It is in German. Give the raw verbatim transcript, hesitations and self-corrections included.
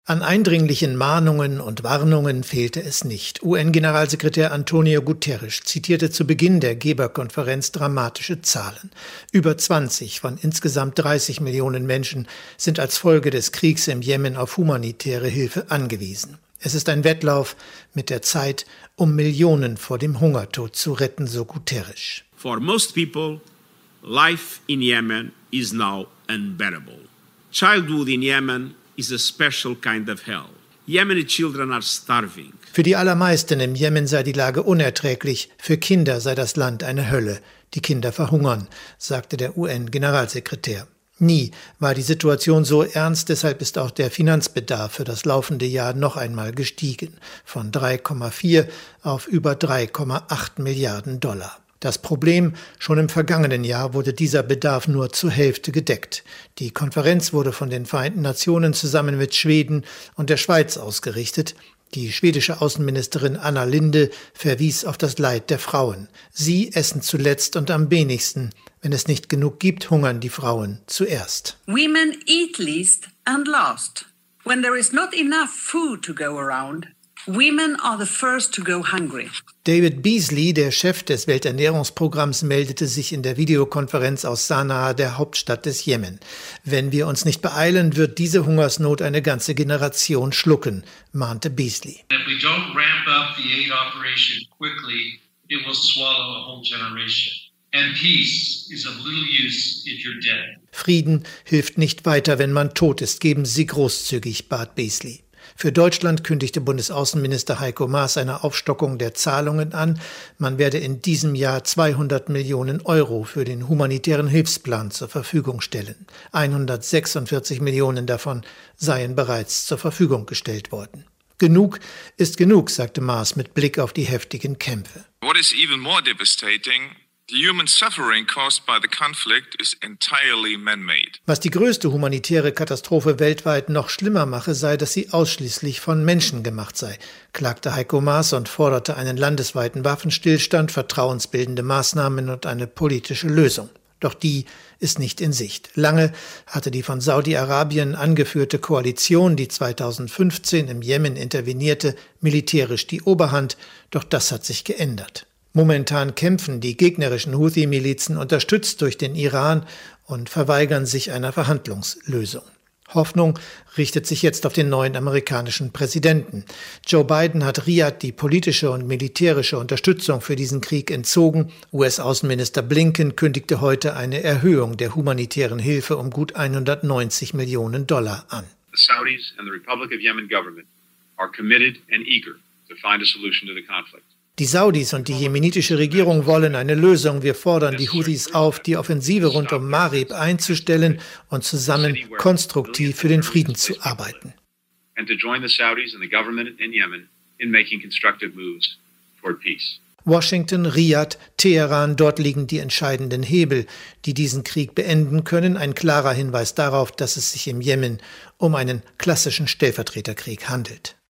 An eindringlichen Mahnungen und Warnungen fehlte es nicht. U N-Generalsekretär Antonio Guterres zitierte zu Beginn der Geberkonferenz dramatische Zahlen. Über zwanzig von insgesamt dreißig Millionen Menschen sind als Folge des Kriegs im Jemen auf humanitäre Hilfe angewiesen. Es ist ein Wettlauf mit der Zeit, um Millionen vor dem Hungertod zu retten, so Guterres. For most people, life in Yemen is now unbearable. Childhood in Yemen is a special kind of hell. Yemeni children are starving. Für die allermeisten im Jemen sei die Lage unerträglich, für Kinder sei das Land eine Hölle. Die Kinder verhungern, sagte der U N-Generalsekretär. Nie war die Situation so ernst, deshalb ist auch der Finanzbedarf für das laufende Jahr noch einmal gestiegen, von drei Komma vier auf über drei Komma acht Milliarden Dollar. Das Problem, schon im vergangenen Jahr wurde dieser Bedarf nur zur Hälfte gedeckt. Die Konferenz wurde von den Vereinten Nationen zusammen mit Schweden und der Schweiz ausgerichtet. Die schwedische Außenministerin Anna Linde verwies auf das Leid der Frauen. Sie essen zuletzt und am wenigsten. Wenn es nicht genug gibt, hungern die Frauen zuerst. Women eat least and last. When there is not enough food to go around, women are the first to go hungry. David Beasley, der Chef des Welternährungsprogramms, meldete sich in der Videokonferenz aus Sanaa, der Hauptstadt des Jemen. Wenn wir uns nicht beeilen, wird diese Hungersnot eine ganze Generation schlucken, mahnte Beasley. If we don't ramp up the aid operation quickly, it will swallow a whole generation. And peace is of little use if you're dead. Frieden hilft nicht weiter, wenn man tot ist. Geben Sie großzügig, bat Beasley. Für Deutschland kündigte Bundesaußenminister Heiko Maas eine Aufstockung der Zahlungen an. Man werde in diesem Jahr zweihundert Millionen Euro für den humanitären Hilfsplan zur Verfügung stellen. hundertsechsundvierzig Millionen davon seien bereits zur Verfügung gestellt worden. Genug ist genug, sagte Maas mit Blick auf die heftigen Kämpfe. What is even more devastating? The human suffering caused by the conflict is entirely man-made. Was die größte humanitäre Katastrophe weltweit noch schlimmer mache, sei, dass sie ausschließlich von Menschen gemacht sei, klagte Heiko Maas und forderte einen landesweiten Waffenstillstand, vertrauensbildende Maßnahmen und eine politische Lösung. Doch die ist nicht in Sicht. Lange hatte die von Saudi-Arabien angeführte Koalition, die zweitausendfünfzehn im Jemen intervenierte, militärisch die Oberhand, doch das hat sich geändert. Momentan kämpfen die gegnerischen Houthi-Milizen unterstützt durch den Iran und verweigern sich einer Verhandlungslösung. Hoffnung richtet sich jetzt auf den neuen amerikanischen Präsidenten. Joe Biden hat Riad die politische und militärische Unterstützung für diesen Krieg entzogen. U S-Außenminister Blinken kündigte heute eine Erhöhung der humanitären Hilfe um gut hundertneunzig Millionen Dollar an. The Saudis and the Republic of Yemen government are committed and eager to find a solution to the conflict. Die Saudis und die jemenitische Regierung wollen eine Lösung. Wir fordern die Houthis auf, die Offensive rund um Marib einzustellen und zusammen konstruktiv für den Frieden zu arbeiten. Washington, Riad, Teheran, dort liegen die entscheidenden Hebel, die diesen Krieg beenden können. Ein klarer Hinweis darauf, dass es sich im Jemen um einen klassischen Stellvertreterkrieg handelt.